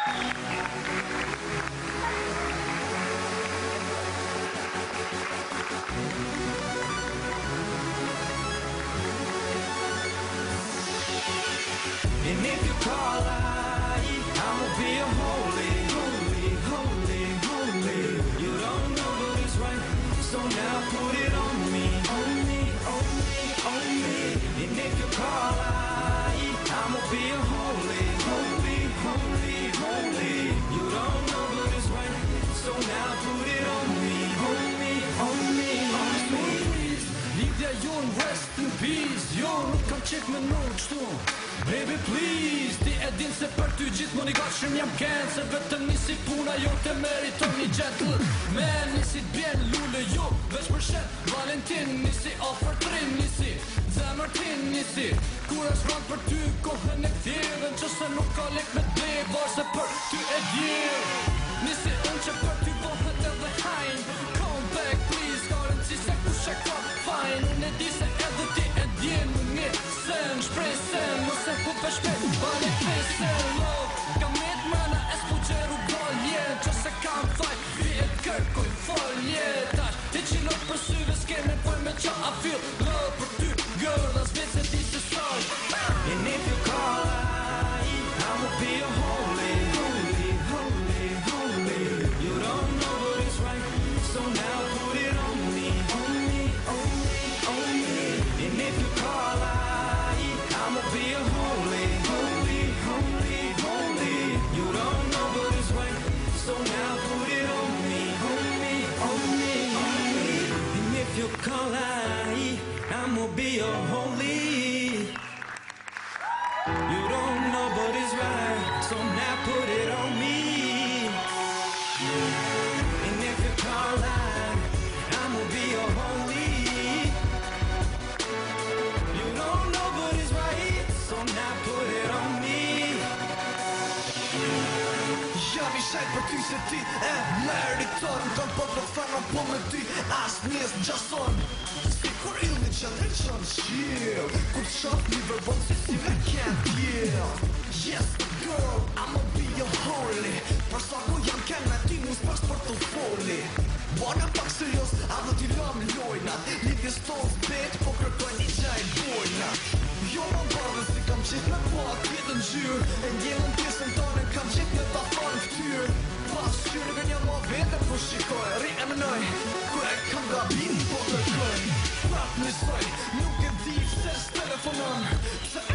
And if you call I'ma be a holy, holy, holy, holy. You don't know but it's right, so now put it on me, on me, on me, on me. And if you call I'ma be a holy, holy, holy, holy. You don't know but it's right, so now put it on me, on me, on me, on me. Lidja jon, rest in peace. Jo nuk kam qef me nuk qtu. Baby please, ti e din se për ty gjithmonë i gatshëm jam ken. Se vetëm nisi puna jo te meriton një gentleman. Nisi t'bjen lule jo, veç për shet Valentin. Nisi offer trim, nisi zemër tin, nisi kur është rand për ty kohën e këthirë. Në qëse nuk ka lek me te, varse për ty e djerë. Nisi unë që për ty bohet edhe hajn. Come back please, ka rëndësi se kush e ka fajn. Unë e di se edhe ti e djen më mirë se në shpresen. Nëse ku për shpet, bani fesen love. Kam met mëna e s'pu gjeru bolje. Që se kam faj, vjet kërkoj folje. Tash, ti qilot për syve s'keme poj me qa a feel love për ty, girl, as vjet se ti se soj. And if you call I'ma be a holy, holy, holy, holy. You don't know but it's right, so now put it on me, on me, on me, on me. And if you call I'ma be a holy, holy, holy, holy. You don't know but it's right, so now put it on me, on me, on me, on me. And if you call I'ma be a holy. You don't know but it's right, so now put it on me. And if you call I'ma be a holy. You don't know but it's right, so now put it on me. Jam i shajt për ty se ti e meriton. Kam po të fana po me ty as njës gjason. Si kur illi që ndryqon qil, kur qaf një verbon si me can't yield. Yes girl, I'ma be your holy. Për sa ku jam ken me ti mus pas për të foli. Bana pak serios, a dhe ti lam lojnat. Lidhjes tonë bet, po kërkoj një gjaj bojnat. Jo ma bardhe si kam qit me po atë vjetë në gjyrë. E ndjelën pjesën tonë, kam qit me ta thonë ftyrë. Pas qyrë nga një ma vetëm po shikoj. Ri e mënoj, ku e kam gabim po të kërkoj. Prap njësoj, nuk e di se s'telefonon.